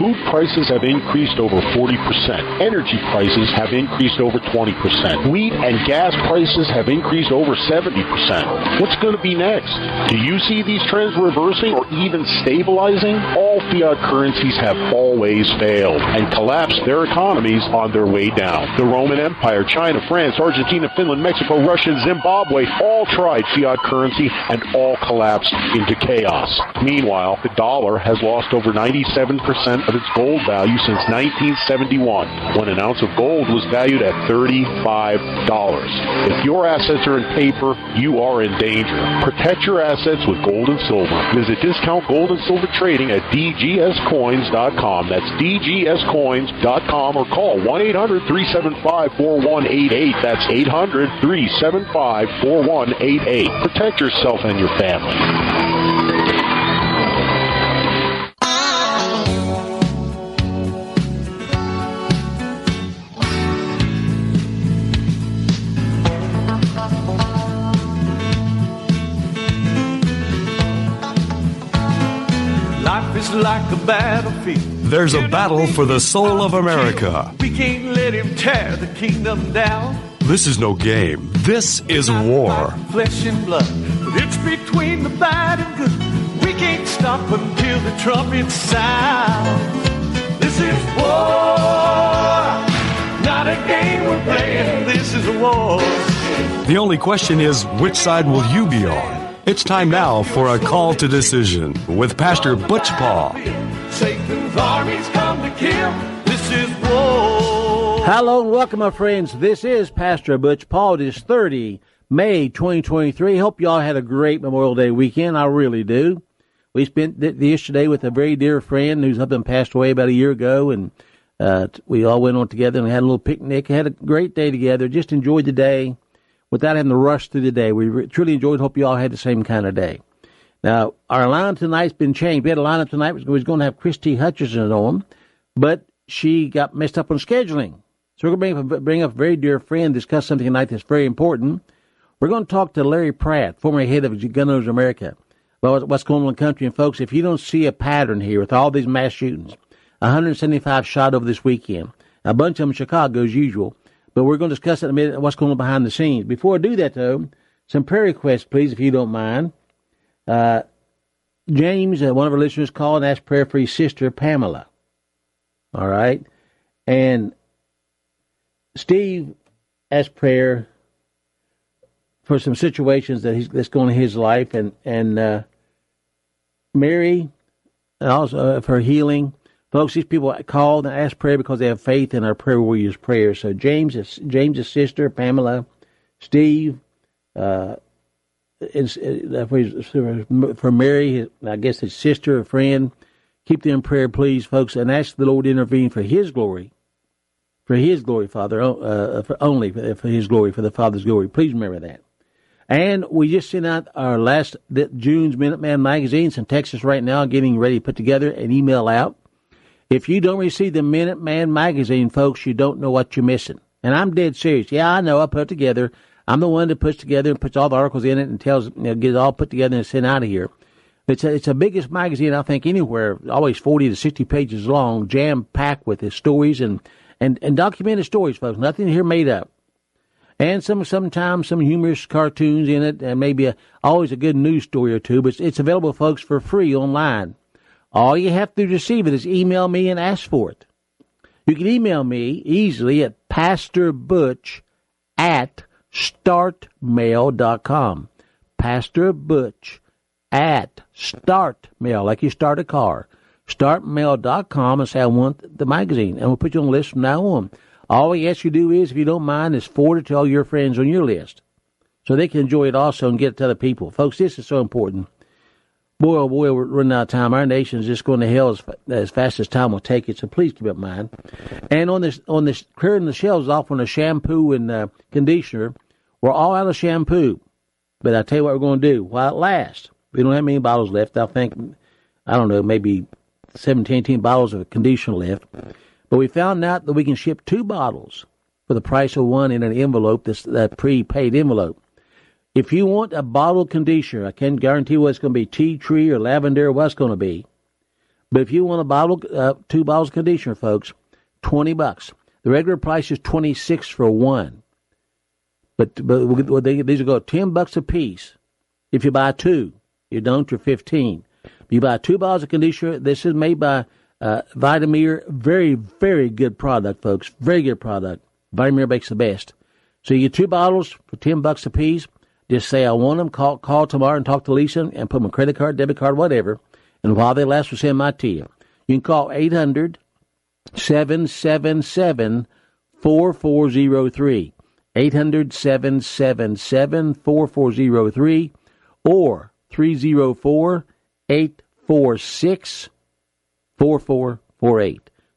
Food prices have increased over 40%. Energy prices have increased over 20%. Wheat and gas prices have increased over 70%. What's going to be next? Do you see these trends reversing or even stabilizing? All fiat currencies have always failed and collapsed their economies on their way down. The Roman Empire, China, France, Argentina, Finland, Mexico, Russia, and Zimbabwe all tried fiat currency and all collapsed into chaos. Meanwhile, the dollar has lost over 97% of its gold value since 1971, when an ounce of gold was valued at $35. If your assets are in paper, you are in danger. Protect your assets with gold and silver. Visit Discount Gold and Silver Trading at dgscoins.com. That's dgscoins.com, or call 1-800-375-4188. That's 800-375-4188. Protect yourself and your family. Life is like a battlefield. There's a battle for the soul of America. We can't let him tear the kingdom down. This is no game. This is war. Flesh and blood, but it's between the bad and good. We can't stop until the trumpet sound. This is war, not a game we're playing. This is a war. The only question is, which side will you be on? It's time now for a call to decision with Pastor Butch Paul. Satan's armies come to kill. This is war. Hello and welcome, my friends. This is Pastor Butch Paul. It is 30 May 2023. Hope you all had a great Memorial Day weekend. I really do. We spent yesterday with a very dear friend who's up and passed away about a year ago, and we all went on together and had a little picnic. Had a great day together. Just enjoyed the day without having to rush through the day. We truly enjoyed. Hope you all had the same kind of day. Now, our lineup tonight's been changed. We had a lineup tonight. We was going to have Christy Hutchinson on, but she got messed up on scheduling. So we're going to bring up a very dear friend, discuss something tonight that's very important. We're going to talk to Larry Pratt, former head of Gun Owners America, about what's going on in the country. And, folks, if you don't see a pattern here with all these mass shootings, 175 shot over this weekend, a bunch of them in Chicago as usual, but we're going to discuss in a minute what's going on behind the scenes. Before I do that, though, some prayer requests, please, if you don't mind. James, one of our listeners, called and asked prayer for his sister, Pamela. All right? And Steve asked prayer for some situations that's going on in his life. And Mary, also for healing. Folks, these people called and asked prayer because they have faith in our prayer warriors' prayers. So James's sister, Pamela, Steve, for Mary, I guess his sister, a friend, keep them in prayer, please, folks, and ask the Lord to intervene for His glory, Father, only for His glory, for the Father's glory. Please remember that. And we just sent out our last June's Minuteman magazines in Texas right now, getting ready to put together an email out. If you don't receive the Minuteman magazine, folks, you don't know what you're missing. And I'm dead serious. Yeah, I know. I put it together. I'm the one that puts together and puts all the articles in it and tells, get it all put together and sent out of here. It's the biggest magazine, I think, anywhere. Always 40 to 60 pages long, jam-packed with its stories and documented stories, folks. Nothing here made up. And sometimes some humorous cartoons in it, and maybe always a good news story or two. But it's available, folks, for free online. All you have to do to receive it is email me and ask for it. You can email me easily at pastorbutch@startmail.com. pastorbutch@startmail, like you start a car. Startmail.com and say, I want the magazine. And we'll put you on the list from now on. All we ask you to do is, if you don't mind, is forward it to all your friends on your list so they can enjoy it also and get it to other people. Folks, this is so important. Boy, oh boy, we're running out of time. Our nation is just going to hell as fast as time will take it, so please keep it in mind. And on this clearing the shelves off on the shampoo and conditioner, we're all out of shampoo. But I'll tell you what we're going to do. While it lasts, we don't have many bottles left. I think, I don't know, maybe 17, 18 bottles of conditioner left. But we found out that we can ship 2 bottles for the price of one in an envelope, that prepaid envelope. If you want a bottle conditioner, I can't guarantee what it's going to be, tea tree or lavender or what it's going to be. But if you want a bottle, 2 bottles of conditioner, folks, $20. The regular price is $26 for one. But these will go $10 a piece. If you buy 2, you don't, you're $15. You buy 2 bottles of conditioner. This is made by Vitamir. Very, very good product, folks. Very good product. Vitamir makes the best. So you get 2 bottles for $10 a piece. Just say, I want them. Call tomorrow and talk to Lisa and put my credit card, debit card, whatever. And while they last, we'll send my to you. You can call 800-777-4403. 800-777-4403 or 304-846-4448.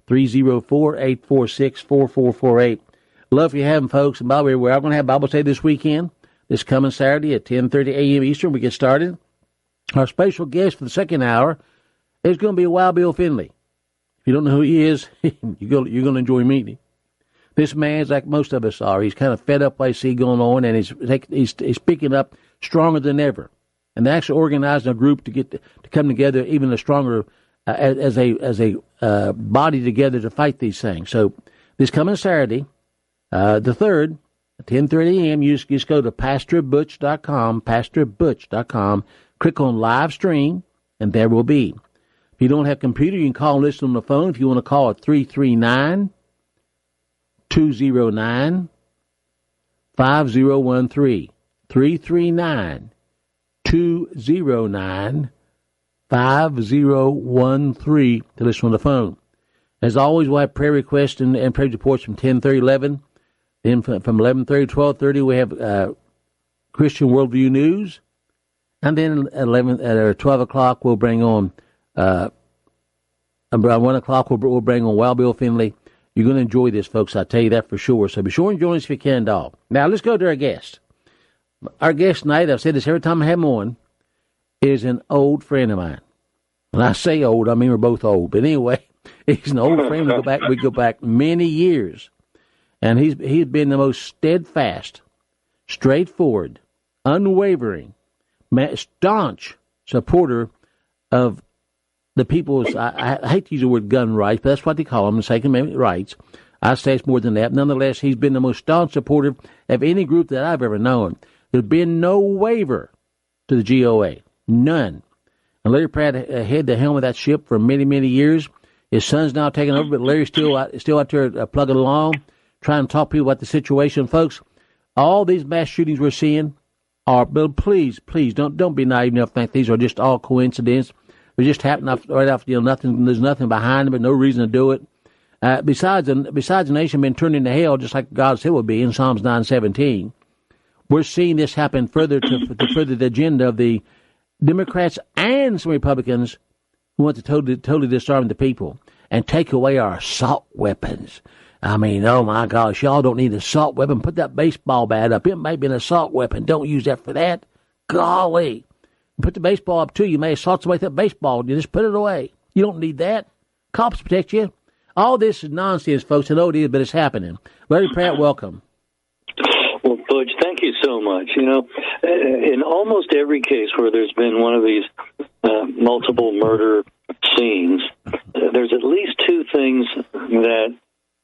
304-846-4448. Love for you having, folks. And by the way, we're all going to have Bible study this weekend, this coming Saturday at 10:30 a.m. Eastern. We get started. Our special guest for the second hour is going to be Wild Bill Finley. If you don't know who he is, you're going to enjoy meeting him. This man's like most of us are. He's kind of fed up what I see going on, and he's speaking up stronger than ever. And they're actually organizing a group to come together even a stronger as a body together to fight these things. So this coming Saturday, the 3rd, at 10:30 a.m., you just go to PastorButch.com, click on live stream, and there will be. If you don't have a computer, you can call and listen on the phone. If you want to call at 339-209-5013, 339-209-5013 to listen on the phone. As always, we'll have prayer requests and prayer reports from 10:30, 11. Then from 11:30 to 12:30, we have Christian Worldview News. And then at 12 o'clock, we'll bring on, around 1 o'clock, we'll bring on Wild Bill Finley. You're going to enjoy this, folks. I tell you that for sure. So be sure and join us if you can, dog. Now, let's go to our guest. Our guest tonight, I've said this every time I have him on, is an old friend of mine. When I say old, I mean we're both old. But anyway, he's an old friend. We go back many years. And he's been the most steadfast, straightforward, unwavering, staunch supporter of the people's, I hate to use the word gun rights, but that's what they call them, the Second Amendment rights. I say it's more than that. Nonetheless, he's been the most staunch supporter of any group that I've ever known. There's been no waiver to the GOA. None. And Larry Pratt had the helm of that ship for many, many years. His son's now taking over, but Larry's still out there plugging along, trying to talk to people about the situation. Folks, all these mass shootings we're seeing are, but please, don't be naive enough to think these are just all coincidence. They just happen right off, nothing. There's nothing behind them, but no reason to do it. Besides the nation being turned into hell, just like God said would be in Psalms 9:17, we're seeing this happen further to further the agenda of the Democrats and some Republicans who want to totally disarm the people and take away our assault weapons. I mean, oh my gosh, y'all don't need an assault weapon. Put that baseball bat up. It may be an assault weapon. Don't use that for that. Golly. Put the baseball up too. You may assault somebody with that baseball. You just put it away. You don't need that. Cops protect you. All this is nonsense, folks. I know it is, but it's happening. Larry Pratt, welcome. Well, Butch, thank you so much. You know, in almost every case where there's been one of these multiple murder scenes, there's at least two things that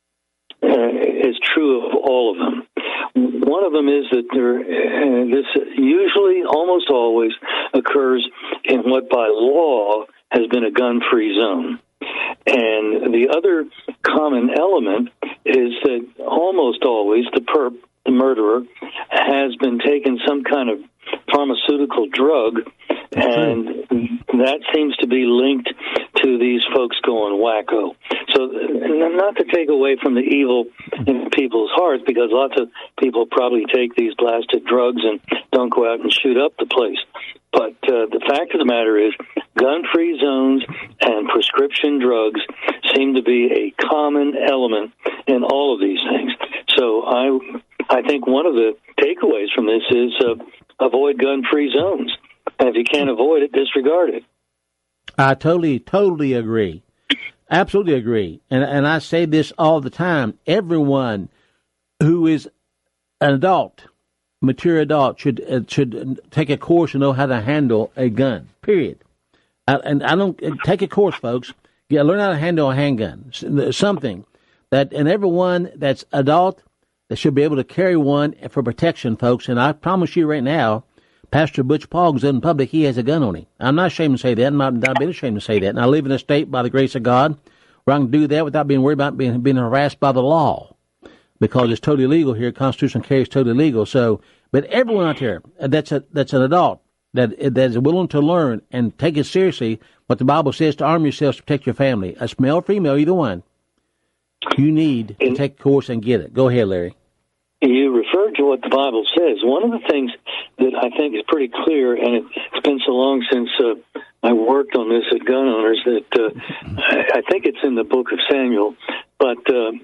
is true of all of them. One of them is that this usually, almost always, occurs in what by law has been a gun-free zone. And the other common element is that almost always the murderer has been taking some kind of pharmaceutical drug, and that seems to be linked to these folks going wacko. So not to take away from the evil in people's hearts, because lots of people probably take these blasted drugs and don't go out and shoot up the place. But the fact of the matter is, gun-free zones and prescription drugs seem to be a common element in all of these things. So I think one of the takeaways from this is avoid gun-free zones. And if you can't avoid it, disregard it. I totally agree. Absolutely agree. And I say this all the time. Everyone who is an adult, mature adult, should take a course to know how to handle a gun, period. And I don't take a course, folks. Learn how to handle a handgun, something that, and everyone that's adult that should be able to carry one for protection, folks. And I promise you right now, Pastor Butch Paul goes out in public, he has a gun on him. I'm not ashamed to say that. I'm not being ashamed to say that. And I live in a state, by the grace of God, where I can do that without being worried about being harassed by the law, because it's totally legal here. Constitutional carry is totally legal. So, but everyone out there that's an adult that is willing to learn and take it seriously, what the Bible says, to arm yourselves to protect your family, a male or female, either one. You need to take a course and get it. Go ahead, Larry. You referred to what the Bible says. One of the things that I think is pretty clear, and it's been so long since I worked on this at Gun Owners, that I think it's in the book of Samuel, but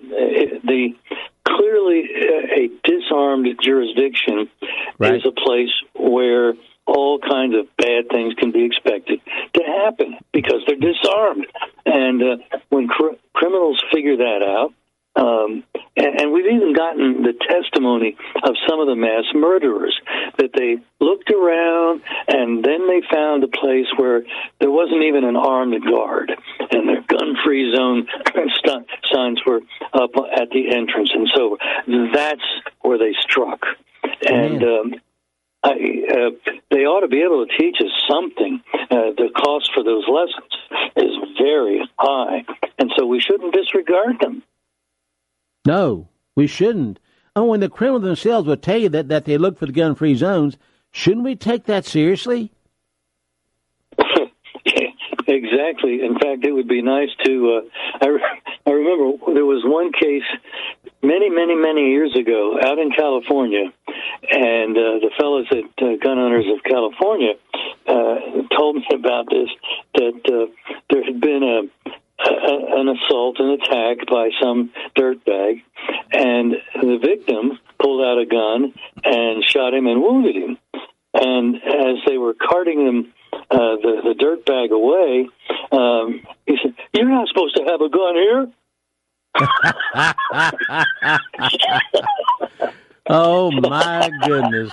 clearly a disarmed jurisdiction is a place where all kinds of bad things can be expected to happen because they're disarmed. And when criminals figure that out, and we've even gotten the testimony of some of the mass murderers, that they looked around and then they found a place where there wasn't even an armed guard, and their gun-free zone signs were up at the entrance. And so that's where they struck. And they ought to be able to teach us something. The cost for those lessons is very high, and so we shouldn't disregard them. No, we shouldn't. And when the criminals themselves will tell you that they look for the gun-free zones, shouldn't we take that seriously? Exactly. In fact, it would be nice to... I remember there was one case many years ago out in California, and the fellows at Gun Owners of California told me about this, that there had been an assault, an attack by some dirtbag, and the victim pulled out a gun and shot him and wounded him. And as they were carting him, the dirtbag away, he said, "You're not supposed to have a gun here." Oh, my goodness.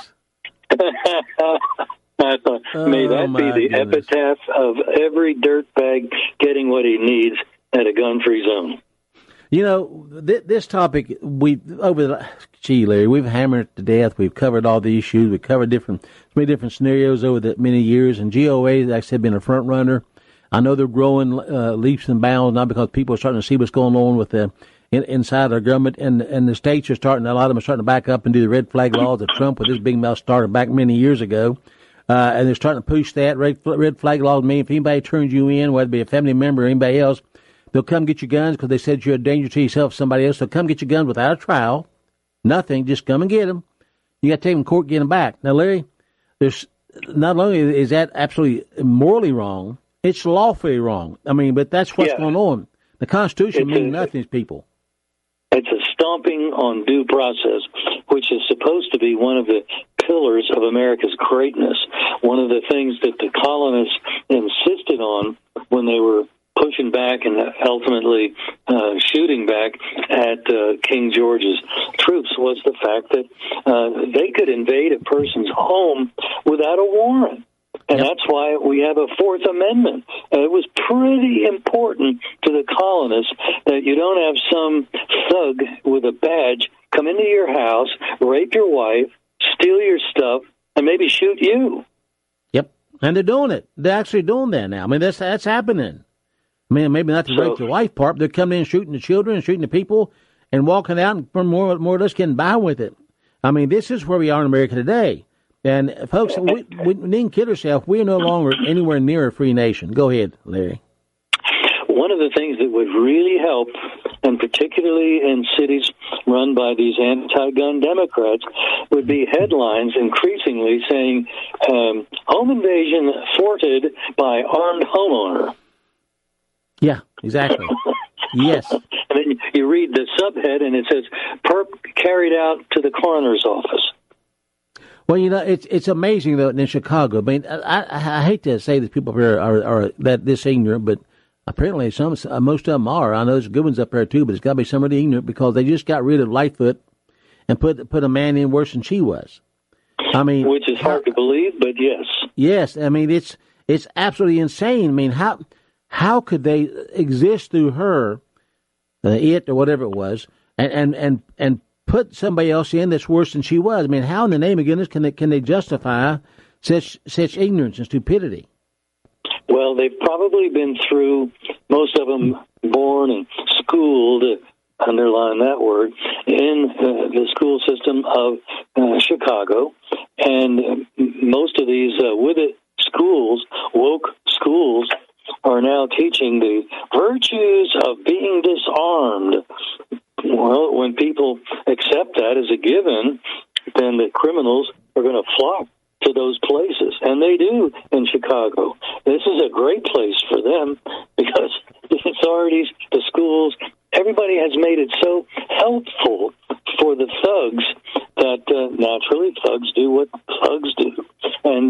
I thought, may that be the epitaph of every dirtbag getting what he needs at a gun-free zone. You know, this topic, Larry, we've hammered it to death. We've covered all the issues. We've covered many different scenarios over the many years. And GOA, like I said, been a front runner. I know they're growing leaps and bounds now because people are starting to see what's going on with inside our government, and the states are starting. A lot of them are starting to back up and do the red flag laws that Trump with his big mouth started back many years ago. And they're starting to push that. Red flag laws mean if anybody turns you in, whether it be a family member or anybody else, they'll come get your guns because they said you're a danger to yourself or somebody else. They'll come get your guns without a trial. Nothing. Just come and get them. You got to take them to court and get them back. Now, Larry, there's not only is that absolutely morally wrong, it's lawfully wrong. I mean, but that's what's going on. The Constitution means nothing to people. It's a stomping on due process, which is supposed to be one of the pillars of America's greatness. One of the things that the colonists insisted on when they were pushing back and ultimately shooting back at King George's troops was the fact that they could invade a person's home without a warrant. And that's why we have a Fourth Amendment. It was pretty important to the colonists that you don't have some thug with a badge come into your house, rape your wife, steal your stuff, and maybe shoot you. Yep, and they're doing it. They're actually doing that now. I mean, that's happening. I mean, maybe not the rape your wife part, but they're coming in shooting the children and shooting the people and walking out and more or less getting by with it. I mean, this is where we are in America today. And, folks, we needn't kid ourselves. We are no longer anywhere near a free nation. Go ahead, Larry. One of the things that would really help, and particularly in cities run by these anti-gun Democrats, would be headlines increasingly saying, home invasion thwarted by armed homeowner. Yeah, exactly. Yes. And then you read the subhead, and it says, perp carried out to the coroner's office. Well, you know, it's amazing, though, in Chicago. I mean, I hate to say that people here are that this ignorant, but apparently most of them are. I know there's good ones up there, too, but it's got to be somebody ignorant because they just got rid of Lightfoot and put a man in worse than she was. I mean, which is hard to believe, but yes. Yes, I mean, It's absolutely insane. I mean, how could they exist through her, it or whatever it was, and put somebody else in that's worse than she was? I mean, how in the name of goodness can they justify such ignorance and stupidity? Well, they've probably been through, most of them born and schooled, underline that word, in the school system of Chicago. And most of these with it schools, woke schools, are now teaching the virtues of being disarmed. Well, when people accept that as a given, then the criminals are going to flock to those places, and they do in Chicago. This is a great place for them because the authorities, the schools, everybody has made it so helpful for the thugs that naturally thugs do what thugs do. And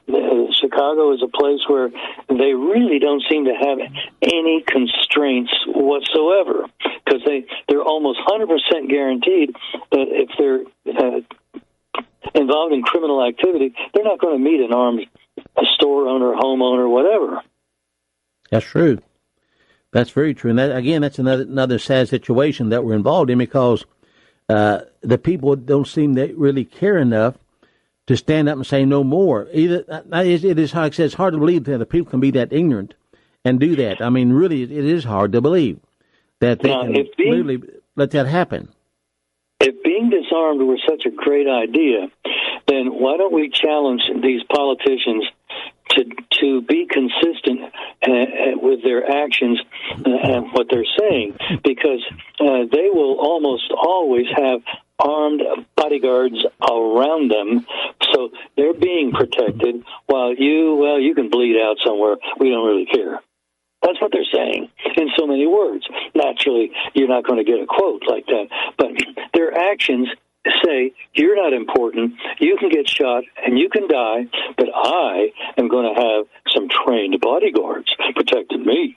Chicago is a place where they really don't seem to have any constraints whatsoever, because they're almost 100% guaranteed that if they're involved in criminal activity, they're not going to meet an armed store owner, homeowner, whatever. That's true. That's very true. And that, again, that's another sad situation that we're involved in, because the people don't seem to really care enough to stand up and say no more. It is, like I said, it's hard to believe that the people can be that ignorant and do that. I mean, really, it is hard to believe that they can literally let that happen. If being disarmed were such a great idea, then why don't we challenge these politicians to be consistent with their actions and what they're saying? Because they will almost always have armed bodyguards around them, so they're being protected while you can bleed out somewhere. We don't really care. That's what they're saying in so many words. Naturally, you're not going to get a quote like that, but their actions say, you're not important, you can get shot and you can die, but I am going to have some trained bodyguards protecting me.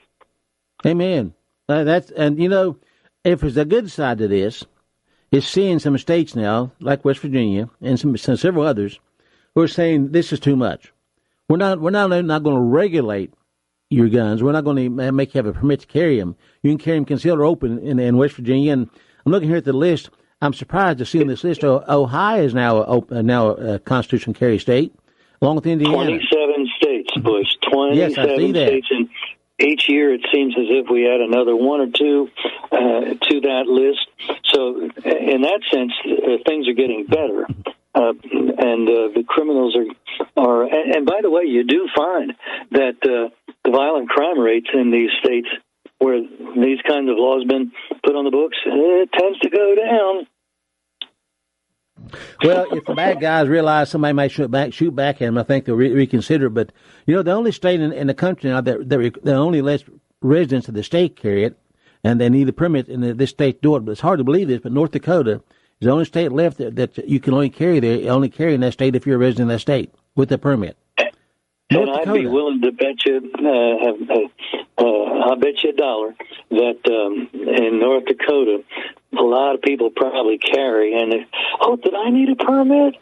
Amen. And you know, if there's a good side to this, is seeing some states now, like West Virginia and some several others, who are saying this is too much. We're not going to regulate your guns. We're not going to make you have a permit to carry them. You can carry them concealed or open in West Virginia. And I'm looking here at the list. I'm surprised to see on this list Ohio is now a constitutional carry state, along with Indiana. 27 states, Bush. 27 yes, I see that. States. And each year it seems as if we add another one or two to that list. So in that sense, things are getting better. And the criminals are, and by the way, you do find that the violent crime rates in these states where these kinds of laws have been put on the books, it tends to go down. Well, if the bad guys realize somebody might shoot back at them, I think they'll reconsider. But, you know, the only state in the country now that only lets residents of the state carry it, and they need a permit in this state to do it. But it's hard to believe this, but North Dakota is the only state left that you can only carry there, only carry in that state if you're a resident of that state with a permit. And I'd be willing to bet you, I'll bet you $1 that in North Dakota, a lot of people probably carry. And did I need a permit?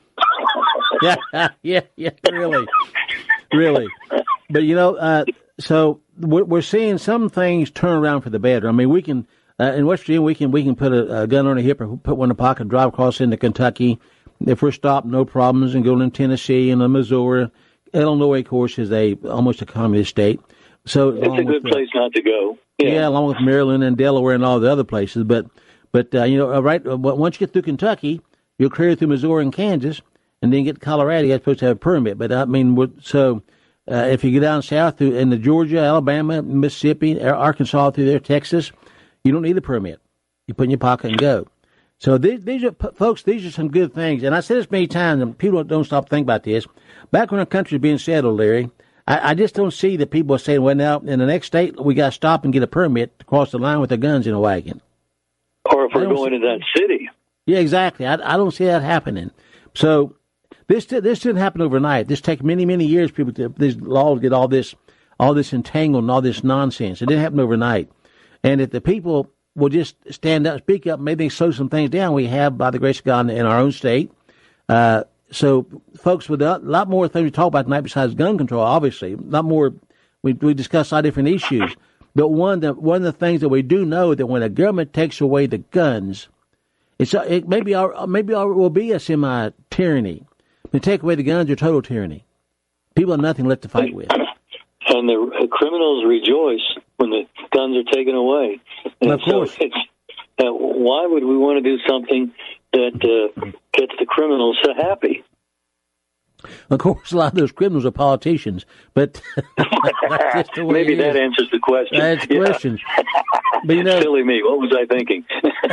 yeah, really. But you know, so we're seeing some things turn around for the better. I mean, we can in West Virginia we can put a gun on a hip or put one in a pocket, drive across into Kentucky. If we're stopped, no problems, and go to Tennessee and Missouri. Illinois, of course, is almost a communist state. So it's a good place not to go. Yeah, along with Maryland and Delaware and all the other places. But you know, right, once you get through Kentucky, you'll clear through Missouri and Kansas, and then get to Colorado. You're supposed to have a permit. But I mean, if you go down south into Georgia, Alabama, Mississippi, Arkansas, through there, Texas, you don't need a permit. You put it in your pocket and go. So these are, folks, these are some good things. And I said this many times, and people don't stop to think about this. Back when our country was being settled, Larry, I just don't see that people are saying, well, now, in the next state, we got to stop and get a permit to cross the line with their guns in a wagon. Or if we're going to that city. Yeah, exactly. I don't see that happening. So this didn't happen overnight. This takes many, many years. These laws get all this entangled and all this nonsense. It didn't happen overnight. And if the people will just stand up, speak up, maybe slow some things down, we have, by the grace of God, in our own state, So, folks, with a lot more things to talk about tonight besides gun control, obviously, a lot more. We discuss a lot of different issues. But one of the things that we do know that when the government takes away the guns, it maybe will be a semi-tyranny. When they take away the guns, you're total tyranny. People have nothing left to fight with. And the criminals rejoice when the guns are taken away. And of course. So why would we want to do something that gets the criminals so happy? Of course, a lot of those criminals are politicians, but that's just the way maybe that answers the question. That's the question. But silly me. What was I thinking?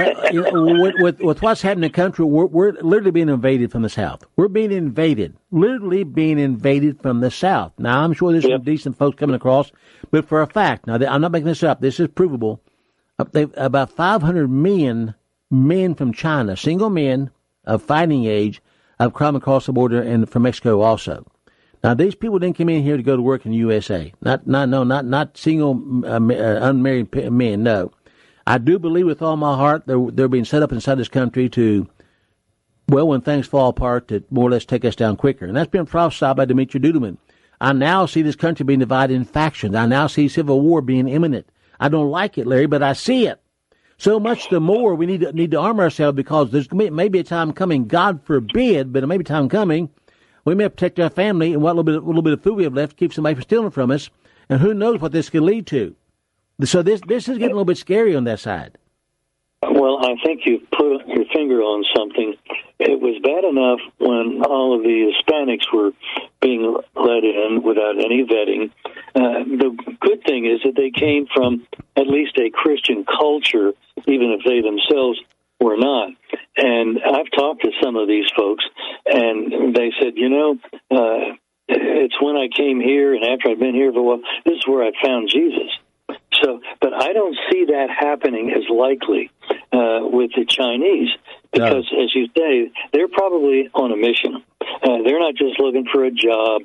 With what's happening in the country, we're literally being invaded from the south. We're being invaded, literally being invaded from the south. Now, I'm sure there's some decent folks coming across, but for a fact, now I'm not making this up. This is provable. About 500 men from China, single men of fighting age, have come across the border and from Mexico also. Now, these people didn't come in here to go to work in the USA. Not single unmarried men. No, I do believe with all my heart they're being set up inside this country to, well, when things fall apart, to more or less take us down quicker. And that's been prophesied by Dimitri Duduman. I now see this country being divided in factions. I now see civil war being imminent. I don't like it, Larry, but I see it. So much the more we need to arm ourselves, because there's maybe a time coming, God forbid, but it may be a time coming, we may protect our family and what little bit of food we have left, keep somebody from stealing from us, and who knows what this could lead to. So this is getting a little bit scary on that side. Well, I think you've put your finger on something. It was bad enough when all of the Hispanics were being let in without any vetting. The good thing is that they came from at least a Christian culture, even if they themselves were not. And I've talked to some of these folks, and they said, it's when I came here and after I've been here for a while, this is where I found Jesus. So, but I don't see that happening as likely with the Chinese, because, as you say, they're probably on a mission. They're not just looking for a job,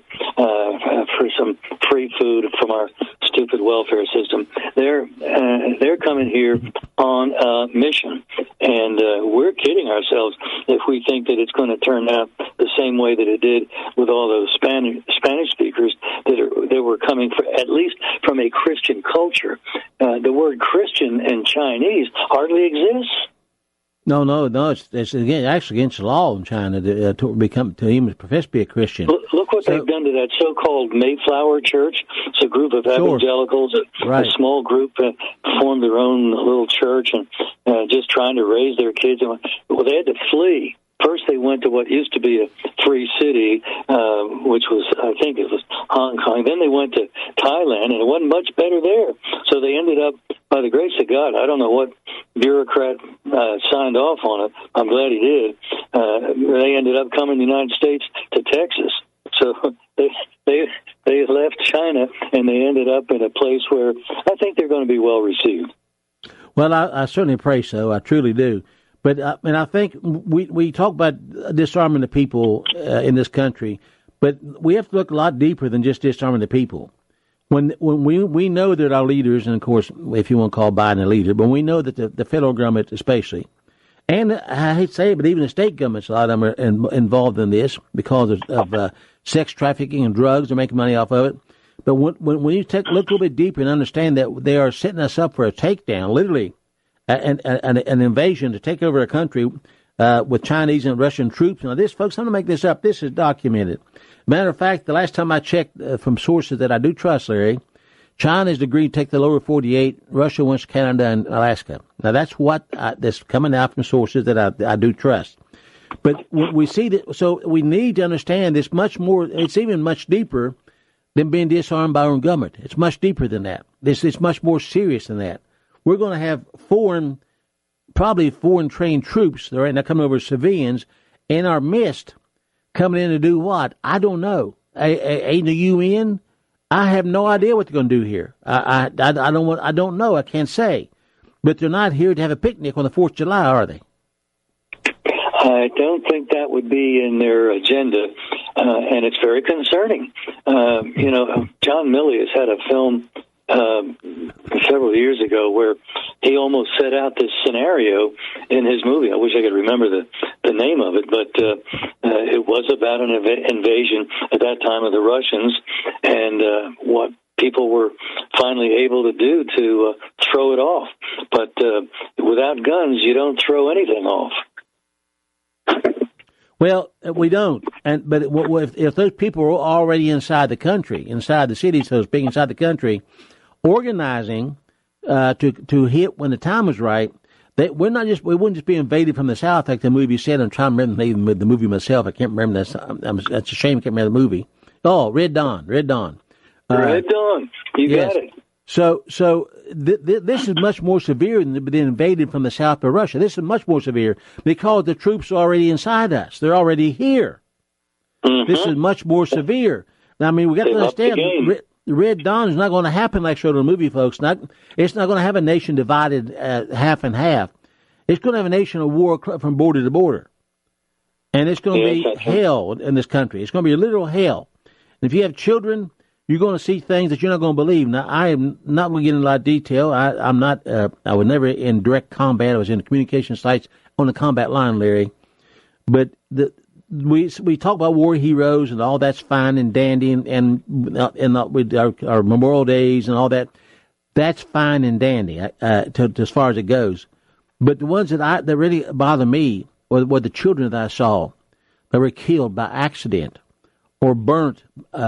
for some free food from our stupid welfare system. They're coming here on a mission, and we're kidding ourselves if we think that it's going to turn out the same way that it did with all those Spanish speakers that were coming at least from a Christian culture. The word Christian in Chinese hardly exists. No. It's actually against the law in China to even profess to be a Christian. Look what they've done to that so-called Mayflower Church. It's a group of evangelicals, a small group that formed their own little church and just trying to raise their kids. Well, they had to flee. First, they went to what used to be a free city, which was, I think it was Hong Kong. Then they went to Thailand, and it wasn't much better there. So they ended up, by the grace of God, I don't know what bureaucrat signed off on it. I'm glad he did. They ended up coming to the United States to Texas. So they left China, and they ended up in a place where I think they're going to be well received. Well, I certainly pray so. I truly do. But I think we talk about disarming the people in this country, but we have to look a lot deeper than just disarming the people. When we know that our leaders, and of course, if you want to call Biden a leader, but we know that the federal government especially, and I hate to say it, but even the state governments, a lot of them are involved in this because of sex trafficking and drugs. They're making money off of it. But when you look a little bit deeper and understand that they are setting us up for a takedown, literally, an invasion to take over a country with Chinese and Russian troops. Now, this, folks, I'm going to make this up. This is documented. Matter of fact, the last time I checked from sources that I do trust, Larry, China has agreed to take the lower 48. Russia wants Canada and Alaska. Now, that's what that's coming out from sources that I do trust. But we see that, so we need to understand this much more. It's even much deeper than being disarmed by our own government. It's much deeper than that. It's much more serious than that. We're going to have probably foreign trained troops that are right now coming over as civilians in our midst, coming in to do what? I don't know. Aid the UN? I have no idea what they're going to do here. I don't know. I can't say. But they're not here to have a picnic on the 4th of July, are they? I don't think that would be in their agenda, and it's very concerning. John Milius had a film several years ago where he almost set out this scenario in his movie. I wish I could remember the name of it, but it was about an invasion at that time of the Russians, and what people were finally able to do to throw it off. But without guns, you don't throw anything off. Well, we don't. But if those people are already inside the country, inside the city, so to speak, inside the country, organizing to hit when the time was right, we wouldn't just be invaded from the south like the movie said. I'm trying to remember the movie myself. I can't remember that. That's a shame I can't remember the movie. Oh, Red Dawn. Red Dawn. You got it. So this is much more severe than being invaded from the south of Russia. This is much more severe because the troops are already inside us. They're already here. Mm-hmm. This is much more severe. Now, I mean, we got to understand, Red Dawn is not going to happen like showed in the movie, folks. It's not going to have a nation divided half and half. It's going to have a nation of war from border to border. And it's going to be hell in this country. It's going to be a literal hell. And if you have children, you're going to see things that you're not going to believe. Now, I am not going to get into a lot of detail. I'm not. I was never in direct combat. I was in the communication sites on the combat line, Larry. But we talk about war heroes and all that's fine and dandy, and with our Memorial Days and all that. That's fine and dandy as far as it goes. But the ones that really bother me were the children that I saw that were killed by accident or burned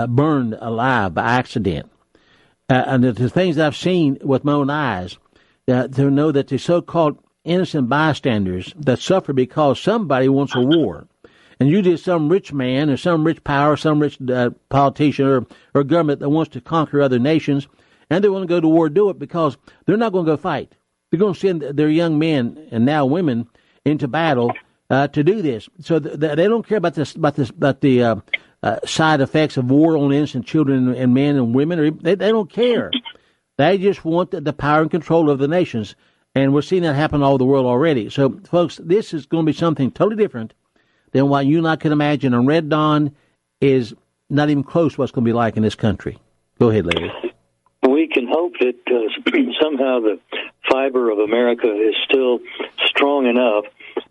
alive by accident. And the things I've seen with my own eyes, to know that the so-called innocent bystanders that suffer because somebody wants a war. And usually it's some rich man or some rich power, some rich politician or government that wants to conquer other nations, and they want to go to war, do it because they're not going to go fight. They're going to send their young men and now women into battle to do this. So they don't care about the side effects of war on innocent children and men and women. They don't care. They just want the power and control of the nations. And we're seeing that happen all over the world already. So, folks, this is going to be something totally different than what you and I can imagine. And Red Dawn is not even close to what's going to be like in this country. Go ahead, Larry. We can hope that somehow the fiber of America is still strong enough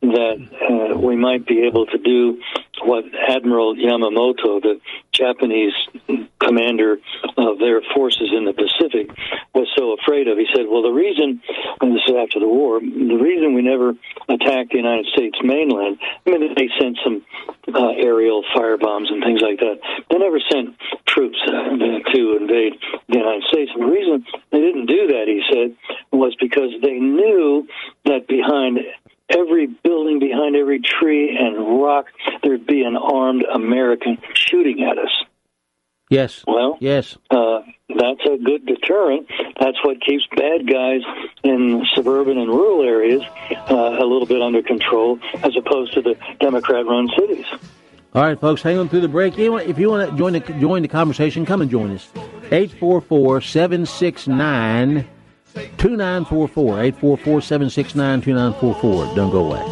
that we might be able to do what Admiral Yamamoto, the Japanese commander of their forces in the Pacific, was so afraid of. He said, well, the reason, and this is after the war, the reason we never attacked the United States mainland, I mean, they sent some aerial firebombs and things like that. They never sent troops to invade the United States. And the reason they didn't do that, he said, was because they knew that behind every building, behind every tree and rock, there'd be an armed American shooting at us. Yes. Well, yes. That's a good deterrent. That's what keeps bad guys in suburban and rural areas a little bit under control, as opposed to the Democrat-run cities. All right, folks, hang on through the break. If you want to join the conversation, come and join us. 844-769-2944. 844-769-2944. Don't go away.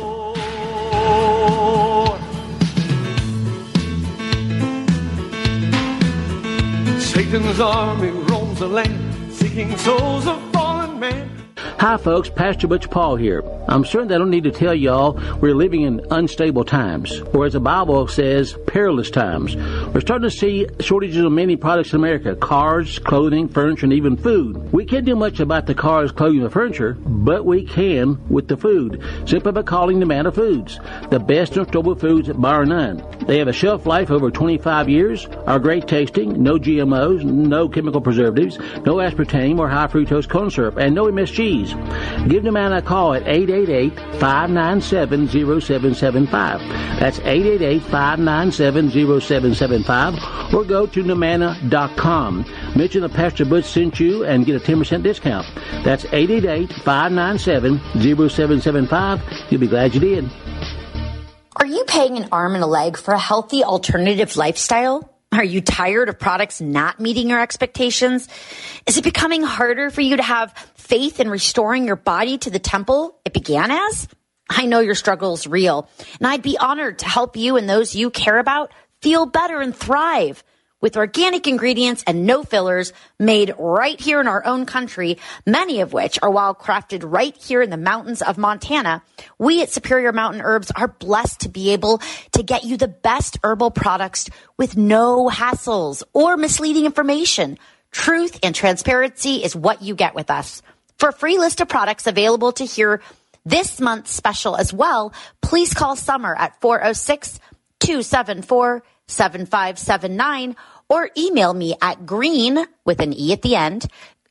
Satan's army roams the land, seeking souls of fallen man. Hi, folks. Pastor Butch Paul here. I'm certain I don't need to tell y'all we're living in unstable times, or as the Bible says, perilous times. We're starting to see shortages of many products in America: cars, clothing, furniture, and even food. We can't do much about the cars, clothing, and furniture, but we can with the food, simply by calling Numanna Foods, the best in storable foods bar none. They have a shelf life over 25 years, are great tasting, no GMOs, no chemical preservatives, no aspartame or high fructose corn syrup, and no MSGs. Give Numanna a call at 888-597-0775. That's 888-597-0775, or go to Numanna.com. Mention that Pastor Butch sent you and get a 10% discount. That's 888-597-0775. You'll be glad you did. Are you paying an arm and a leg for a healthy alternative lifestyle? Are you tired of products not meeting your expectations? Is it becoming harder for you to have faith in restoring your body to the temple it began as? I know your struggle is real, and I'd be honored to help you and those you care about feel better and thrive. with organic ingredients and no fillers made right here in our own country, many of which are wild crafted right here in the mountains of Montana. We at Superior Mountain Herbs are blessed to be able to get you the best herbal products with no hassles or misleading information. Truth and transparency is what you get with us. For a free list of products available to hear this month's special as well, please call Summer at 406-274-7579 or email me at green, with an E at the end,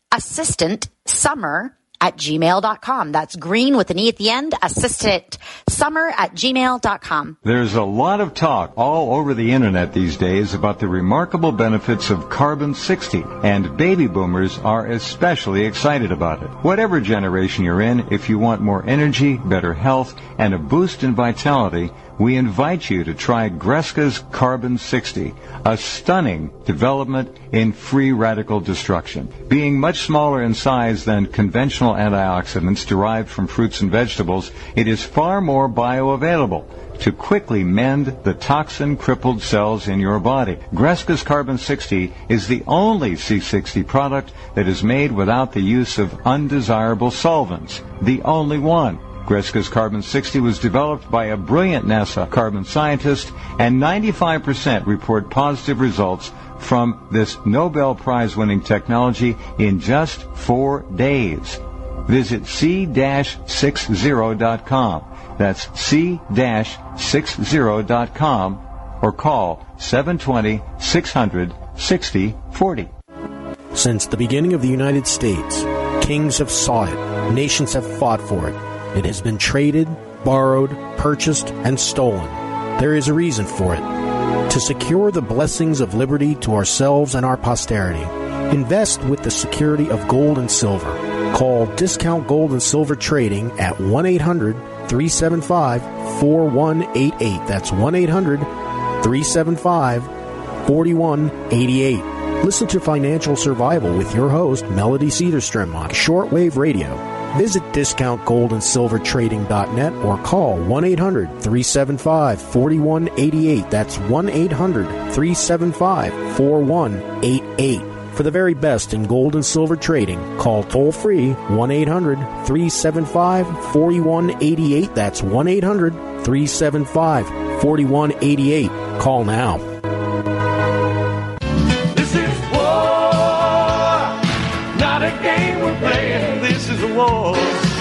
assistantsummer@gmail.com. That's green with an E at the end, assistantsummer@gmail.com. There's a lot of talk all over the internet these days about the remarkable benefits of Carbon-60, and baby boomers are especially excited about it. Whatever generation you're in, if you want more energy, better health, and a boost in vitality, we invite you to try Greska's Carbon-60, a stunning development in free radical destruction. Being much smaller in size than conventional antioxidants derived from fruits and vegetables, it is far more bioavailable to quickly mend the toxin-crippled cells in your body. Greska's Carbon-60 is the only C60 product that is made without the use of undesirable solvents. The only one. Greska's Carbon-60 was developed by a brilliant NASA carbon scientist, and 95% report positive results from this Nobel Prize-winning technology in just 4 days. Visit c-60.com. That's c-60.com, or call 720-600-6040. Since the beginning of the United States, kings have sought it, nations have fought for it. It has been traded, borrowed, purchased, and stolen. There is a reason for it. To secure the blessings of liberty to ourselves and our posterity, invest with the security of gold and silver. Call Discount Gold and Silver Trading at 1-800-375-4188. That's 1-800-375-4188. Listen to Financial Survival with your host, Melody Cedarstrom, on shortwave radio. Visit discountgoldandsilvertrading.net or call 1-800-375-4188. That's 1-800-375-4188. For the very best in gold and silver trading, call toll-free 1-800-375-4188. That's 1-800-375-4188. Call now. This is war, not a game we're playing. This is a war.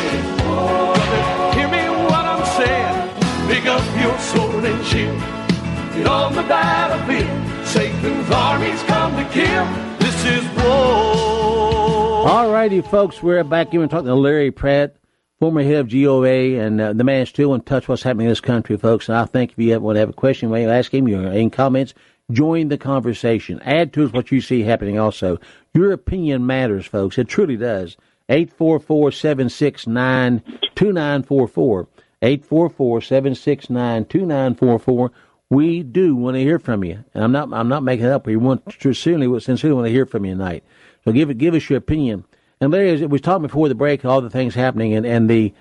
Hear me what I'm saying. Pick up your sword and shield. Get on the battlefield. Satan's armies come to kill. This is war. All righty, folks, we're back here and talking to Larry Pratt, former head of GOA, and the man still in touch with what's happening in this country, folks. And I think if you want to have a question, you ask him, you're in comments, join the conversation. Add to us what you see happening also. Your opinion matters, folks. It truly does. 844-769-2944. 844-769-2944. We do want to hear from you, and I'm not making it up. We sincerely want to hear from you tonight. So give us your opinion. And Larry, as we was talking before the break, all the things happening, and the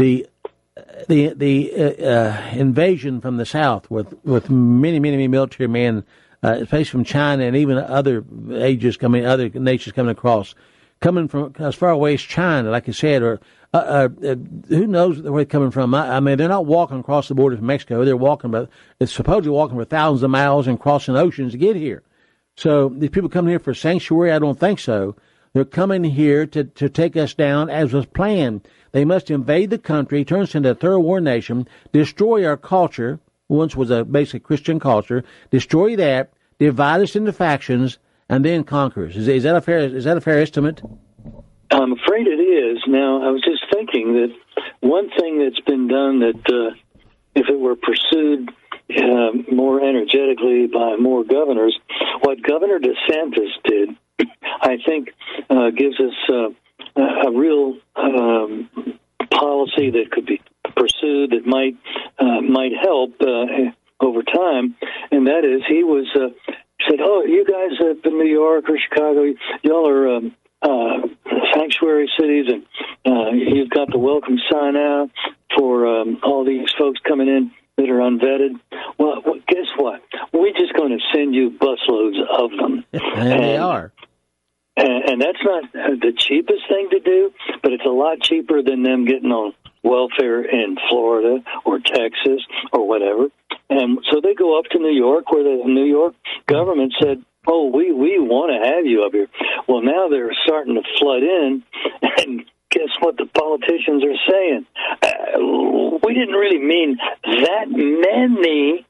invasion from the south with many military men, especially from China and even other nations coming across, coming from as far away as China, like I said, or who knows where they're coming from. I mean, they're not walking across the border from Mexico. They're supposedly walking for thousands of miles and crossing oceans to get here. So these people coming here for sanctuary? I don't think so. They're coming here to take us down as was planned. They must invade the country, turn us into a third world nation, destroy our culture, once was a basic Christian culture, destroy that, divide us into factions, and then conquer us. Is that a fair estimate? I'm afraid it is. Now, I was just thinking that one thing that's been done that if it were pursued more energetically by more governors, what Governor DeSantis did, I think gives us a real policy that could be pursued that might help over time, and that is he said, "Oh, you guys up in New York or Chicago, y'all are sanctuary cities, and you've got the welcome sign out for all these folks coming in that are unvetted. Well, guess what? we're just going to send you busloads of them. And they are. And that's not the cheapest thing to do, but it's a lot cheaper than them getting on welfare in Florida or Texas or whatever. And so they go up to New York, where the New York government said, oh, we want to have you up here. Well, now they're starting to flood in, and guess what the politicians are saying? We didn't really mean that many.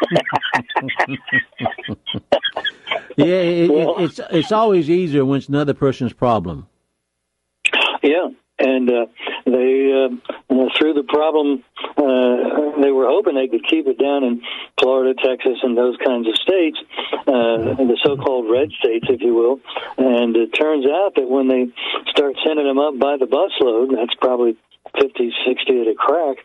It's always easier when it's another person's problem. Yeah, and they through the problem, they were hoping they could keep it down in Florida, Texas, and those kinds of states, the so-called red states, if you will. And it turns out that when they start sending them up by the busload, that's probably 50, 60 at a crack.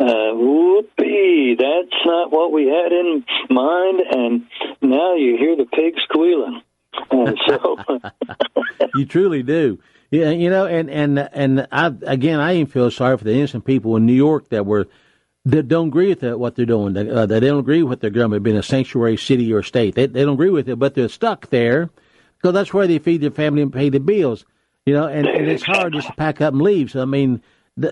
Whoopee, that's not what we had in mind, and now you hear the pig squealing. And so you truly do. Yeah, and I even feel sorry for the innocent people in New York that don't agree with what they're doing. They don't agree with their government being a sanctuary city or state. They don't agree with it, but they're stuck there because that's where they feed their family and pay the bills. And it's hard just to pack up and leave. So I mean,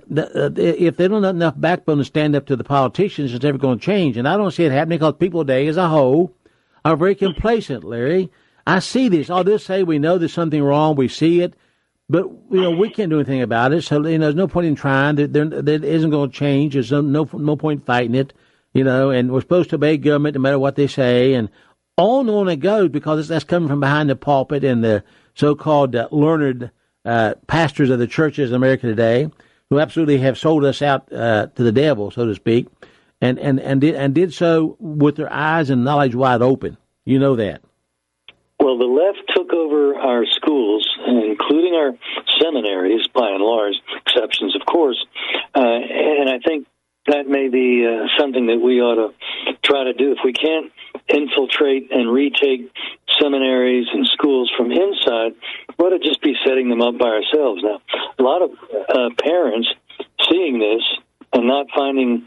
if they don't have enough backbone to stand up to the politicians, it's never going to change. And I don't see it happening because people today, as a whole, are very complacent. Larry, I see this. All this say we know there's something wrong. We see it. But, we can't do anything about it. So, there's no point in trying. There isn't going to change. There's no point fighting it, and we're supposed to obey government no matter what they say. And on it goes because that's coming from behind the pulpit and the so-called learned pastors of the churches in America today who absolutely have sold us out to the devil, so to speak, and did so with their eyes and knowledge wide open. You know that. Well, the left took over our schools, including our seminaries, by and large, exceptions, of course. And I think that may be something that we ought to try to do. If we can't infiltrate and retake seminaries and schools from inside, we ought to just be setting them up by ourselves. Now, a lot of parents seeing this and not finding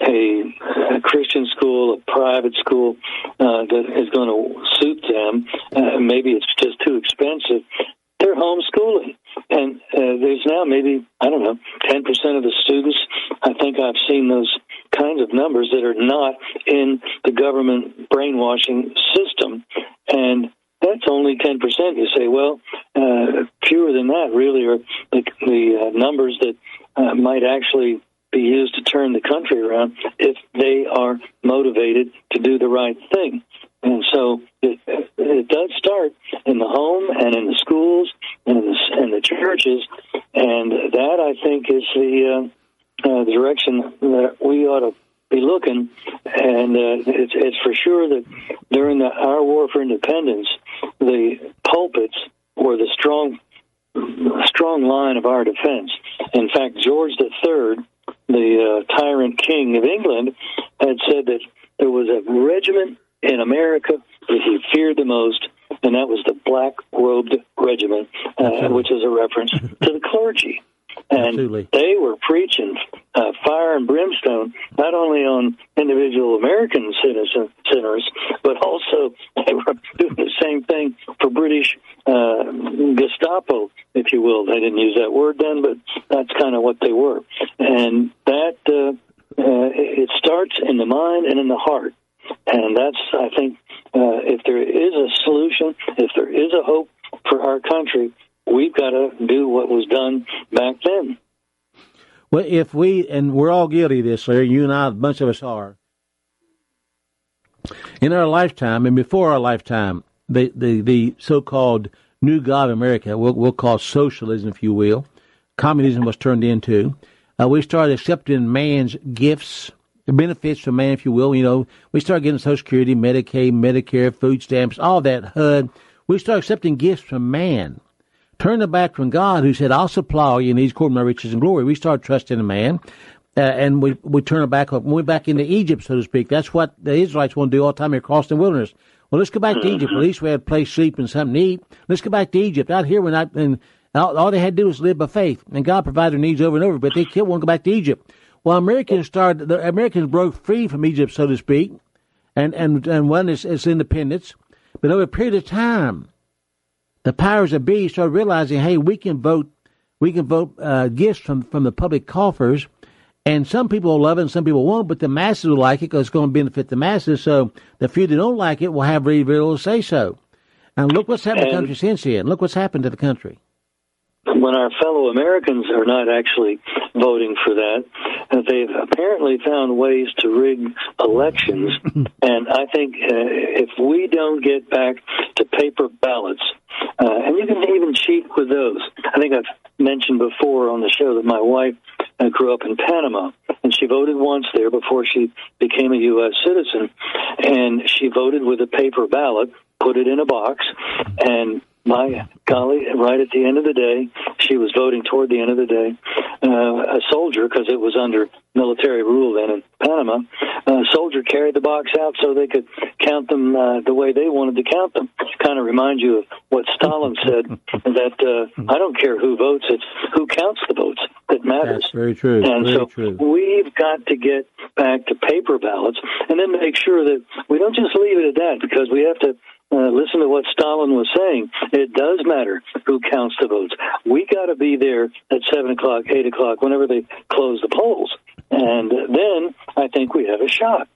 a Christian school, a private school that is going to suit them, maybe it's just too expensive, they're homeschooling. And there's now maybe, 10% of the students, I think I've seen those kinds of numbers that are not in the government brainwashing system. And that's only 10%. You say, well, fewer than that really are the numbers that might actually be used to turn the country around if they are motivated to do the right thing. And so it does start in the home and in the schools and in the churches, and that, I think, is the direction that we ought to be looking. And it's for sure that during our war for independence, the pulpits were the strong line of our defense. In fact, George III, the tyrant king of England, had said that there was a regiment in America that he feared the most, and that was the Black-Robed Regiment, which is a reference to the clergy. And Absolutely. They were preaching fire and brimstone, not only on individual American sinners, but also they were doing the same thing for British Gestapo, if you will. They didn't use that word then, but that's kind of what they were. And that it starts in the mind and in the heart. And that's, I think, if there is a solution, if there is a hope for our country, we've got to do what was done back then. Well, and we're all guilty of this, Larry, you and I, a bunch of us are. In our lifetime, and before our lifetime, the so-called new God of America, we'll call socialism, if you will, communism was turned into. We started accepting man's gifts, the benefits from man, if you will. We started getting Social Security, Medicaid, Medicare, food stamps, all that HUD. We started accepting gifts from man. Turn the back from God, who said, I'll supply all your needs according to my riches and glory. We start trusting in man, and we turn it back up. We're back into Egypt, so to speak. That's what the Israelites want to do all the time across the wilderness. Well, let's go back to Egypt. At least we had a place to sleep and something to eat. Let's go back to Egypt. Out here, we're not, and all they had to do was live by faith. And God provided their needs over and over, but they still want to go back to Egypt. Well, Americans broke free from Egypt, so to speak, and one is independence. But over a period of time, the powers that be start realizing, hey, we can vote gifts from the public coffers, and some people will love it and some people won't, but the masses will like it because it's going to benefit the masses. So the few that don't like it will have very little to say so. And look what's happened to the country since then. Look what's happened to the country. When our fellow Americans are not actually voting for that, they've apparently found ways to rig elections. And I think if we don't get back to paper ballots, and you can even cheat with those. I think I've mentioned before on the show that my wife grew up in Panama, and she voted once there before she became a U.S. citizen, and she voted with a paper ballot, put it in a box, and my golly, right at the end of the day, she was voting toward the end of the day, a soldier, because it was under military rule then in Panama, a soldier carried the box out so they could count them the way they wanted to count them. Kind of reminds you of what Stalin said, that I don't care who votes, it's who counts the votes that matters. That's very true. And very so true. We've got to get back to paper ballots and then make sure that we don't just leave it at that, because we have to listen to what Stalin was saying. It does matter who counts the votes. We got to be there at 7 o'clock, 8 o'clock, whenever they close the polls. And then I think we have a shot.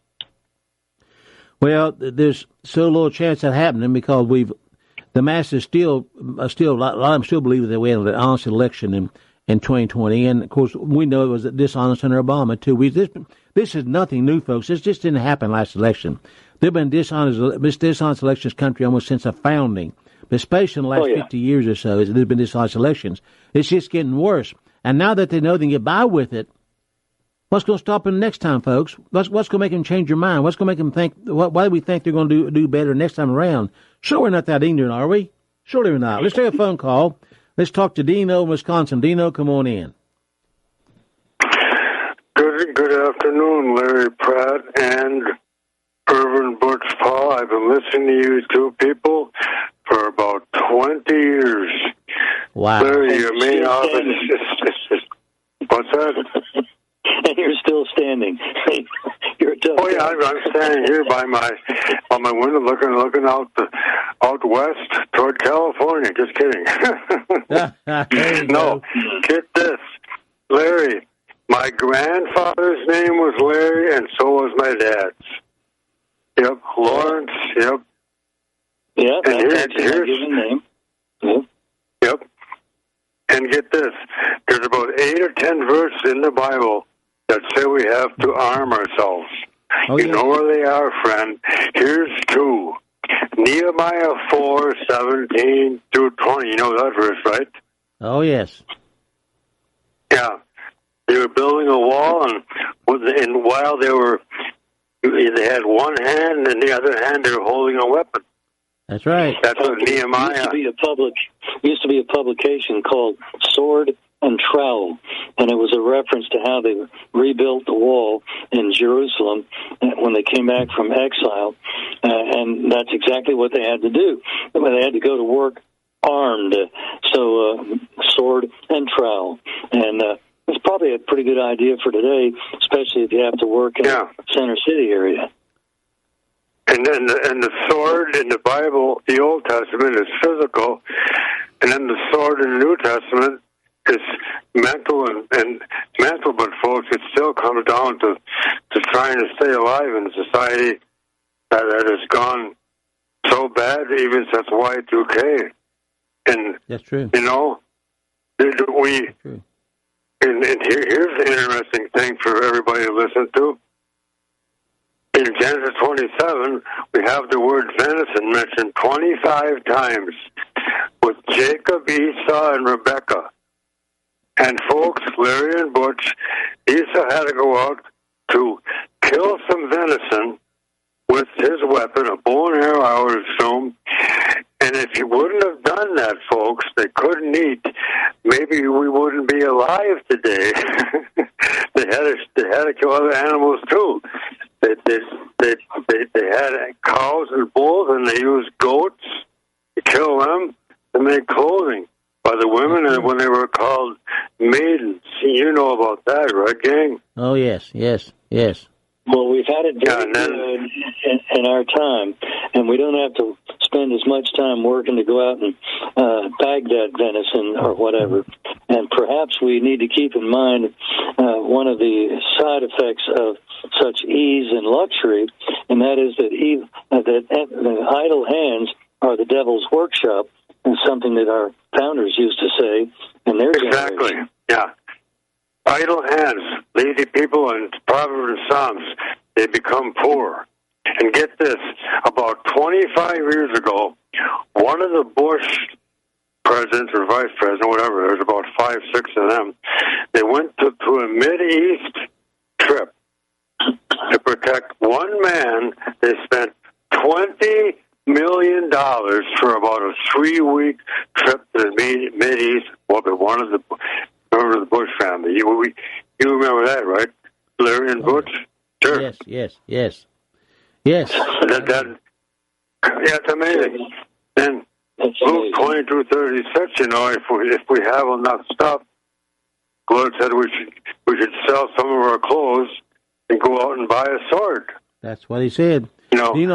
Well, there's so little chance that happening because the masses still a lot of them still believe that we had an honest election in 2020. And, of course, we know it was dishonest under Obama, too. This is nothing new, folks. This just didn't happen last election. There have been dishonest elections in this country almost since the founding, but especially in the last 50 years or so, there's been dishonest elections. It's just getting worse. And now that they know they can get by with it, what's going to stop them next time, folks? What's going to make them change their mind? What's going to make them think, why do we think they're going to do better next time around? Sure, we're not that ignorant, are we? Surely we're not. Let's take a phone call. Let's talk to Dino in Wisconsin. Dino, come on in. Good afternoon, Larry Pratt and Reverend Butch Paul. I've been listening to you two people for about 20 years. Wow. Larry, your main office is what's that? And you're still standing. You're a tough guy. Yeah, I'm standing here by my window, looking out west toward California. Just kidding. No, get this, Larry. My grandfather's name was Larry, and so was my dad's. Yep, Lawrence. Yep. Yeah, and that's a given name. Yep. Yep. And get this: there's about 8 or 10 verses in the Bible that say we have to arm ourselves. You know where they are, friend. Here's 2. Nehemiah 4:17 through 20. You know that verse, right? Oh yes. Yeah. They were building a wall, and while they had one hand, and the other hand they were holding a weapon. That's right. That's what Nehemiah. Used to be a publication called Sword and Trowel, and it was a reference to how they rebuilt the wall in Jerusalem when they came back from exile, and that's exactly what they had to do. They had to go to work armed, so sword and trowel, and it's probably a pretty good idea for today, especially if you have to work in the Center City area. And then the sword in the Bible, the Old Testament, is physical, and then the sword in the New Testament is mental and mental. But folks, it still comes down to trying to stay alive in a society that has gone so bad, even since Y2K. And that's true. You know, we. True. And here's the interesting thing for everybody to listen to. In Genesis 27, we have the word venison mentioned 25 times with Jacob, Esau, and Rebekah. And folks, Larry and Butch, Esau had to go out to kill some venison with his weapon, a bow and arrow, I would assume. And if he wouldn't have done that, folks, they couldn't eat. Maybe we wouldn't be alive today. They had to kill other animals too. They had cows and bulls, and they used goats to kill them to make clothing by the women, and when they were called maidens. You know about that, right, gang? Oh yes. Well, we've had it very good in our time, and we don't have to spend as much time working to go out and bag that venison or whatever. And perhaps we need to keep in mind one of the side effects of such ease and luxury, and that is that idle hands are the devil's workshop, and something that our founders used to say in their exactly. generation. Yeah. Idle hands, lazy people, and Proverbs and Psalms, they become poor. And get this, about 25 years ago, one of the Bush presidents or vice president, whatever, there's about 5, 6 of them, they went to a Mideast trip to protect one man. They spent $20 million for about a 3-week trip to the Mideast. Well, one of the remember the Bush family. You remember that, right? Larry and Butch? Sure. Yes. It's amazing. And Luke 22:36, if we have enough stuff, Lord said we should sell some of our clothes and go out and buy a sword. That's what he said. Go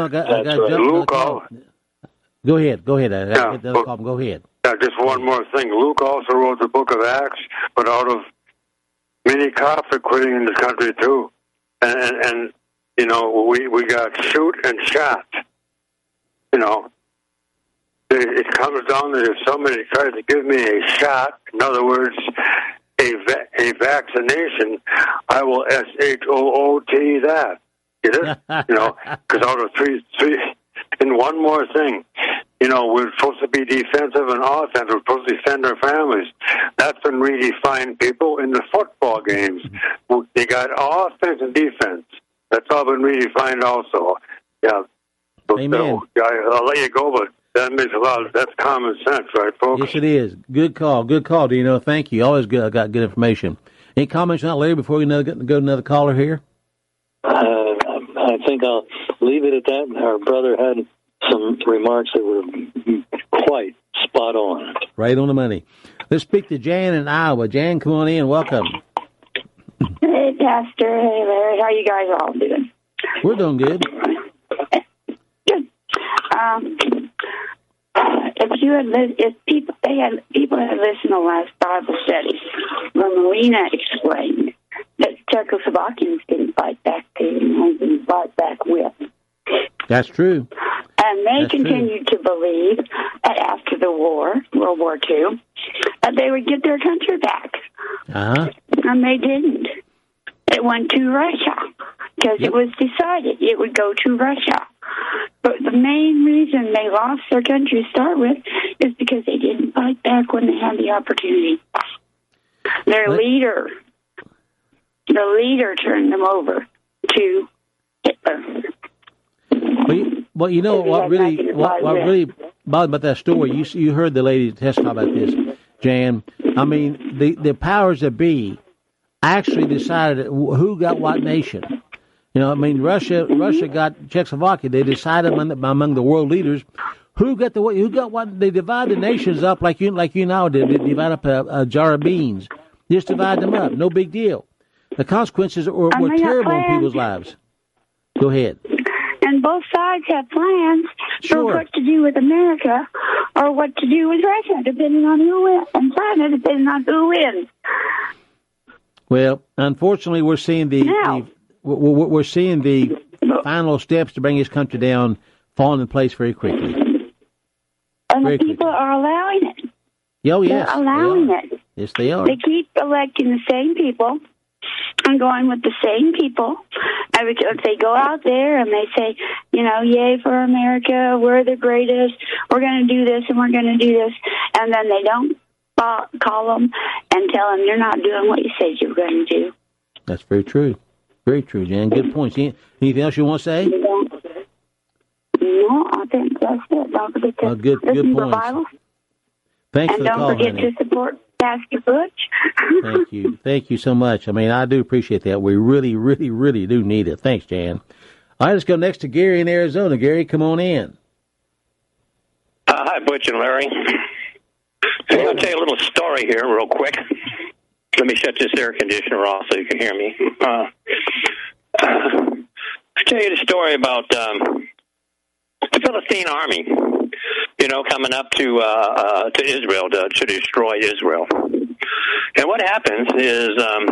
ahead. Go ahead. Yeah, just one more thing. Luke also wrote the book of Acts, but out of many conflict quitting in this country too. And we got shoot and shot. It comes down to if somebody tries to give me a shot, in other words, a vaccination, I will SHOOT that. Get it? Because out of three. And one more thing. We're supposed to be defensive and offensive. We're supposed to defend our families. That's been redefined, people, in the football games. They got offense and defense. That's all been redefined also. Yeah. Amen. I'll let you go, but that makes that's common sense, right, folks? Yes, it is. Good call, Dino. Thank you. Always got good information. Any comments on that, Larry, before we go to another caller here? I think I'll leave it at that. Our brother had some remarks that were quite spot on. Right on the money. Let's speak to Jan in Iowa. Jan, come on in. Welcome. Hey, Pastor. Hey, Larry. How you guys all doing? We're doing good. Good. If people had listened to last Bible study, when Marina explained that Czechoslovakians didn't fight back, they didn't fight back with. That's true. And they continued to believe that after the war, World War II, that they would get their country back. Uh-huh. And they didn't. It went to Russia because it was decided it would go to Russia. But the main reason they lost their country to start with is because they didn't fight back when they had the opportunity. Their leader turned them over to Hitler. Well, you know what really bothered about that story? You heard the lady testify about this, Jan. I mean, the powers that be actually decided who got what nation. Russia got Czechoslovakia. They decided among the world leaders who got what. They divide the nations up like you now did. They divide up a jar of beans. Just divide them up. No big deal. The consequences were terrible in people's lives. Go ahead. And both sides have plans for what to do with America or what to do with Russia, depending on who wins, and China, depending on who wins. Well, unfortunately, we're seeing the final steps to bring this country down falling in place very quickly. And the people are allowing it. Oh, yes. They're allowing it. Yes, they are. They keep electing the same people and going with the same people. If they go out there and they say, yay for America, we're the greatest, we're going to do this and we're going to do this, and then they don't call them and tell them you're not doing what you said you were going to do. That's very true. Very true, Jan. Good points. Anything else you want to say? No, I think that's it. Don't forget to good listen to the points. Bible. Thanks and for the call, don't forget honey. to support Pastor Butch. Thank you. Thank you so much. I mean, I do appreciate that. We really, really, really do need it. Thanks, Jan. All right, let's go next to Gary in Arizona. Gary, come on in. Hi, Butch and Larry. I'll tell you a little story here real quick. Let me shut this air conditioner off so you can hear me. tell you the story about the Philistine army, coming up to Israel to destroy Israel. And what happens is,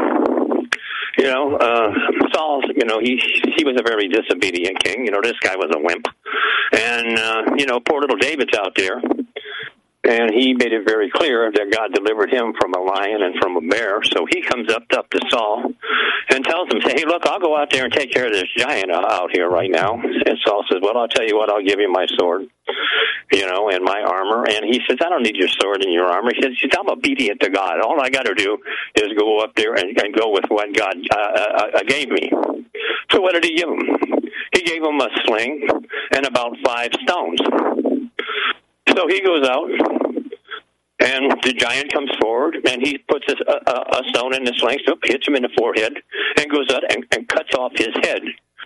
Saul, he was a very disobedient king. This guy was a wimp. And, poor little David's out there. And he made it very clear that God delivered him from a lion and from a bear. So he comes up to Saul and tells him, hey, look, I'll go out there and take care of this giant out here right now. And Saul says, well, I'll tell you what, I'll give you my sword, and my armor. And he says, I don't need your sword and your armor. He says, I'm obedient to God. All I got to do is go up there and go with what God gave me. So what did he give him? He gave him a sling and about 5 stones. So he goes out, and the giant comes forward, and he puts a stone in the sling, hits him in the forehead, and goes out and cuts off his head,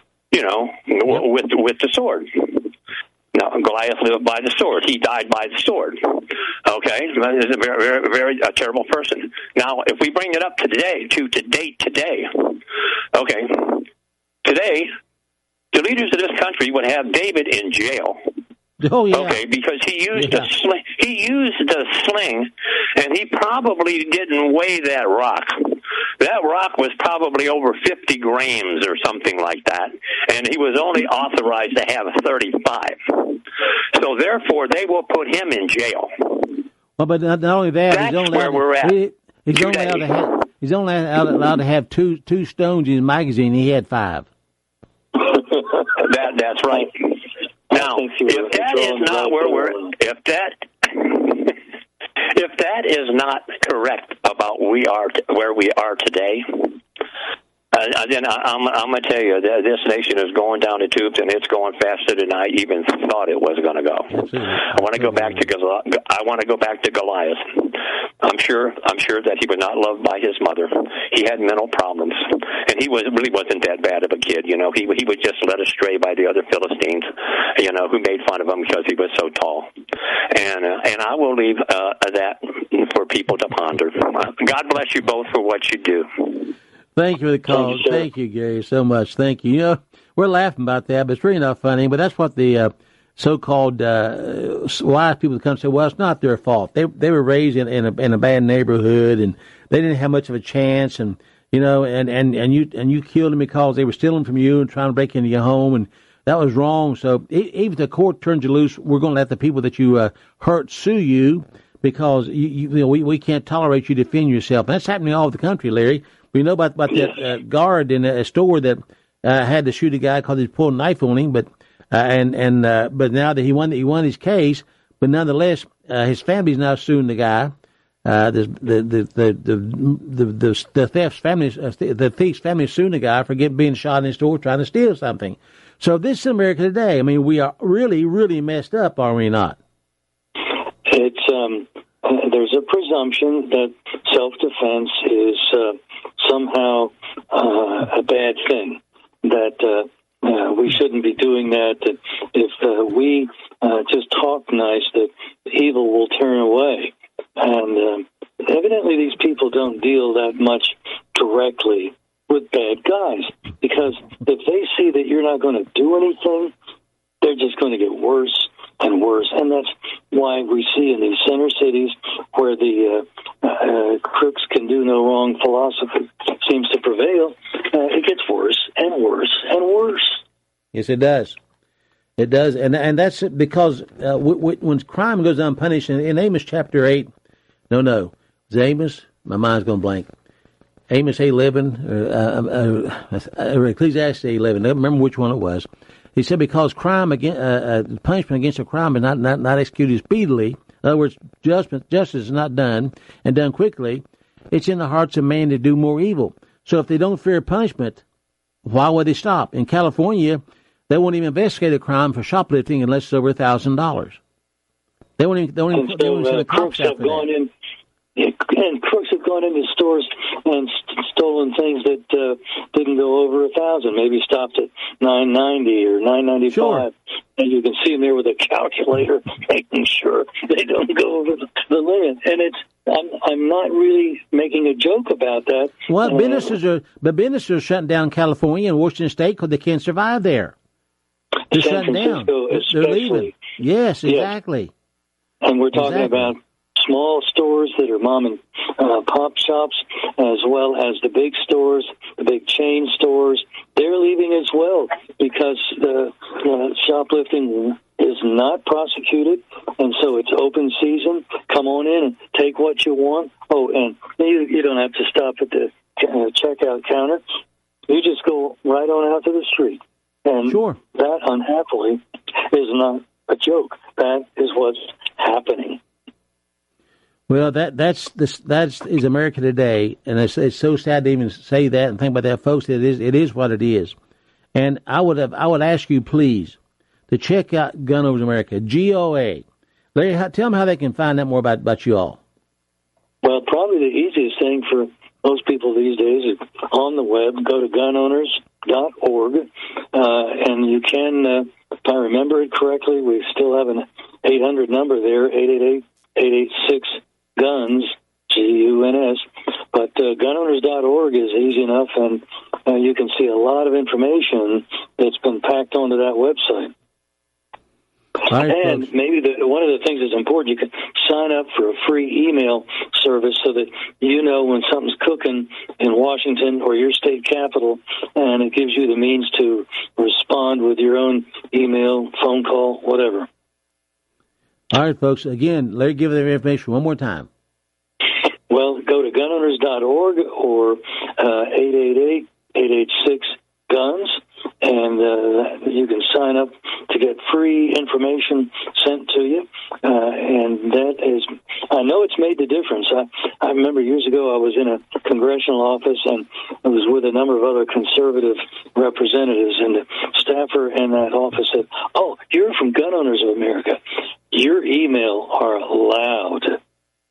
with the sword. Now, Goliath lived by the sword. He died by the sword. Okay? That is a very, very, very terrible person. Now, if we bring it up to today, okay, today, the leaders of this country would have David in jail. Oh, yeah. Okay, because he used a sling. He used the sling, and he probably didn't weigh that rock. That rock was probably over 50 grams or something like that, and he was only authorized to have 35. So therefore, they will put him in jail. Well, but not only that, that's where we're at. He's only allowed to have two stones in his magazine. He had 5. That's right. Now, if that is not if that is not correct about where we are today, then I'm going to tell you that this nation is going down the tubes, and it's going faster than I even thought it was going to go. I want to go back to Goliath. I'm sure that he was not loved by his mother. He had mental problems, and he really wasn't that bad of a kid. He was just led astray by the other Philistines, who made fun of him because he was so tall. And I will leave that for people to ponder. God bless you both for what you do. Thank you for the call. Thank you, Gary, so much. Thank you. We're laughing about that, but it's really not funny. But that's what the so-called wise people come say. Well, it's not their fault. They were raised in a bad neighborhood, and they didn't have much of a chance. And and you killed them because they were stealing from you and trying to break into your home, and that was wrong. So even if the court turns you loose, we're going to let the people that you hurt sue you because we can't tolerate you defend yourself. And that's happening all over the country, Larry. We know about that guard in a store that had to shoot a guy because he pulled a knife on him, but now that he won his case, but nonetheless his family's now suing the guy. The thief's family is suing the guy for being shot in his store trying to steal something. So this is America today. I mean, we are really, really messed up, are we not? It's there's a presumption that self-defense is somehow a bad thing, that we shouldn't be doing that, that if we just talk nice, that evil will turn away. And evidently these people don't deal that much directly with bad guys, because if they see that you're not going to do anything, they're just going to get worse and worse. And that's why we see in these center cities where the crooks can do no wrong philosophy seems to prevail, it gets worse and worse and worse. Yes, it does. It does. And that's because when crime goes unpunished, in Amos chapter 8, no, it's Amos, my mind's going blank. Amos 11, or Ecclesiastes 11, I don't remember which one it was. He said because punishment against a crime is not executed speedily, in other words, justice is not done and done quickly, it's in the hearts of man to do more evil. So if they don't fear punishment, why would they stop? In California, they won't even investigate a crime for shoplifting unless it's over $1,000. They won't even send the cops after that. And crooks have gone into stores and stolen things that didn't go over $1,000. Maybe stopped at $9.90 or $9.95, sure. And you can see them there with a calculator, making sure they don't go over the limit. And I'm not really making a joke about that. Well, businesses are shutting down California and Washington State because they can't survive there. They're shutting down. They're leaving. Yes, exactly. Yes. And we're talking about small stores that are mom and pop shops, as well as the big stores, the big chain stores. They're leaving as well because the shoplifting is not prosecuted, and so it's open season. Come on in and take what you want. Oh, and you don't have to stop at the checkout counter. You just go right on out to the street. And that, unhappily, is not a joke. That is what's happening. Well, that is America today, and it's so sad to even say that and think about that, folks. It is what it is. And I would ask you, please, to check out Gun Owners America, GOA. Larry, tell them how they can find out more about you all. Well, probably the easiest thing for most people these days is on the web. Go to gunowners.org, and you can, if I remember it correctly, we still have an 800 number there, 888-886-GUNS, GUNS. But gunowners.org is easy enough, and you can see a lot of information that's been packed onto that website. Right, and folks, maybe one of the things that's important, you can sign up for a free email service so that you know when something's cooking in Washington or your state capital, and it gives you the means to respond with your own email, phone call, whatever. All right, folks. Again, Larry, give them information one more time. Well, go to gunowners.org or 888-886-GUNS, and you can sign up to get free information sent to you. And that is, I know it's made the difference. I remember years ago I was in a congressional office, and I was with a number of other conservative representatives, and the staffer in that office said, "Oh, you're from Gun Owners of America. Your email are loud."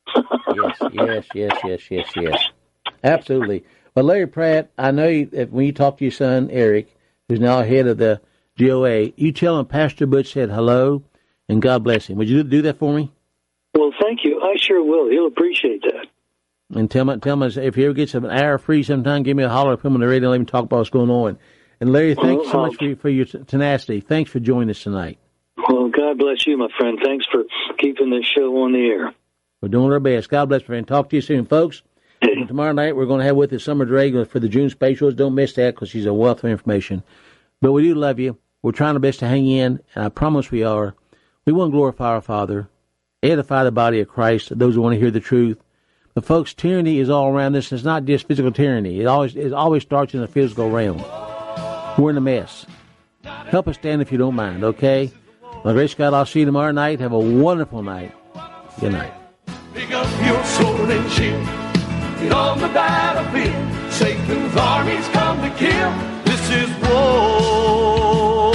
Yes. Absolutely. Well, Larry Pratt, I know when you talk to your son, Eric, who's now head of the GOA, you tell him Pastor Butch said hello, and God bless him. Would you do that for me? Well, thank you. I sure will. He'll appreciate that. And tell him if he ever gets an hour free sometime, give me a holler, put him on the radio, and let him talk about what's going on. And Larry, thanks so much for your tenacity. Thanks for joining us tonight. Well, God bless you, my friend. Thanks for keeping this show on the air. We're doing our best. God bless, friend. Talk to you soon, folks. And tomorrow night, we're going to have with us Summer Drake for the June specials. Don't miss that because she's a wealth of information. But we do love you. We're trying our best to hang in, and I promise we are. We want to glorify our Father, edify the body of Christ, those who want to hear the truth. But, folks, tyranny is all around us. It's not just physical tyranny. It always starts in the physical realm. We're in a mess. Help us stand if you don't mind, okay? Well, grace God, I'll see you tomorrow night. Have a wonderful night. Good night. Pick up your sword and shield. Get on the battlefield. Satan's armies come to kill. This is war.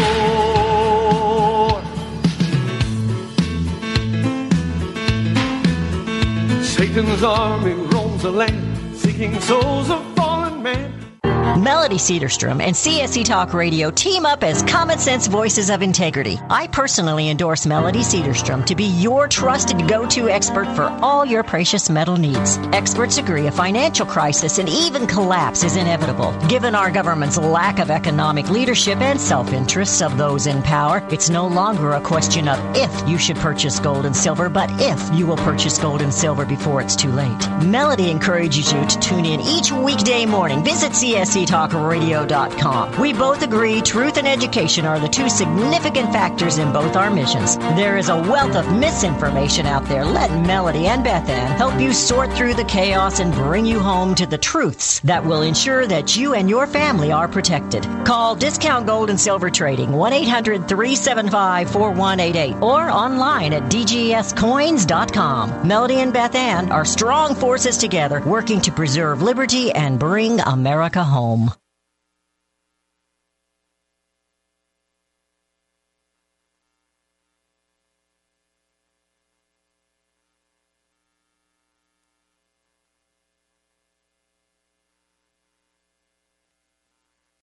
Satan's army roams the land, seeking souls of fallen men. Melody Cedarstrom and CSC Talk Radio team up as common sense voices of integrity. I personally endorse Melody Cedarstrom to be your trusted go-to expert for all your precious metal needs. Experts agree a financial crisis and even collapse is inevitable. Given our government's lack of economic leadership and self-interests of those in power, it's no longer a question of if you should purchase gold and silver, but if you will purchase gold and silver before it's too late. Melody encourages you to tune in each weekday morning. Visit CSCTalkRadio.com. We both agree truth and education are the two significant factors in both our missions. There is a wealth of misinformation out there. Let Melody and Beth Ann help you sort through the chaos and bring you home to the truths that will ensure that you and your family are protected. Call Discount Gold and Silver Trading 1-800-375-4188 or online at dgscoins.com. Melody and Beth Ann are strong forces together working to preserve liberty and bring America home.